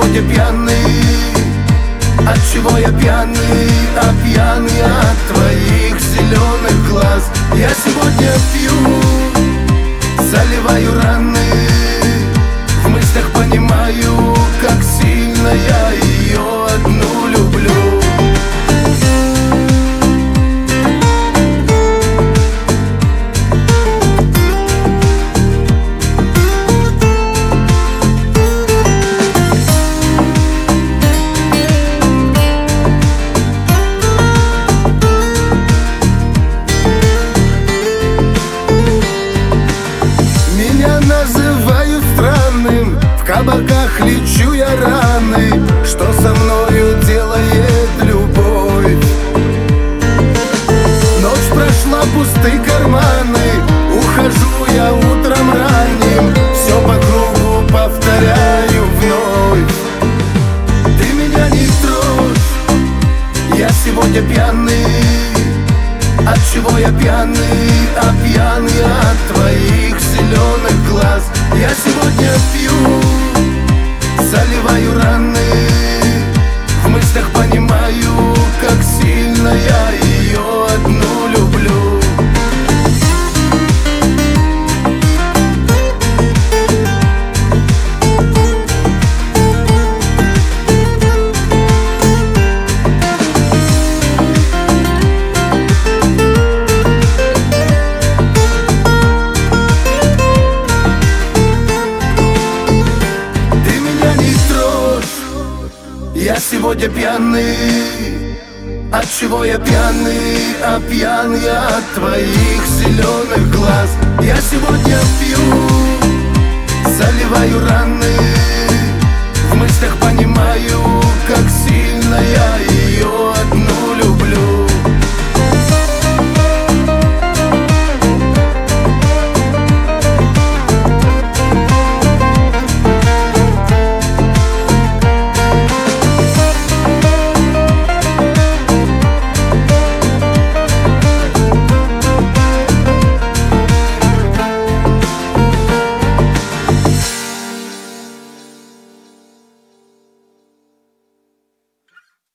сегодня пьяный. От чего я пьяный? А пьяный от твоих зеленых глаз. Я сегодня пью, заливаю раны. В мыслях понимаю, как сильно я ее одну люблю. Называют странным, в кабаках лечу я раны. Что со мною делает любовь? Ночь прошла, пустые карманы. Ухожу я утром ранним, все по кругу повторяю вновь. Ты меня не трожь, я сегодня пьяный. От чего я пьяный? А пьяный от твоих зеленых глаз. Я сегодня пью, заливаю раны. В мыслях понимаю, как сильно я ее одну люблю. Я сегодня пьяный. От чего я пьяный? А пьяный от твоих зеленых глаз. Я сегодня пью, заливаю раны.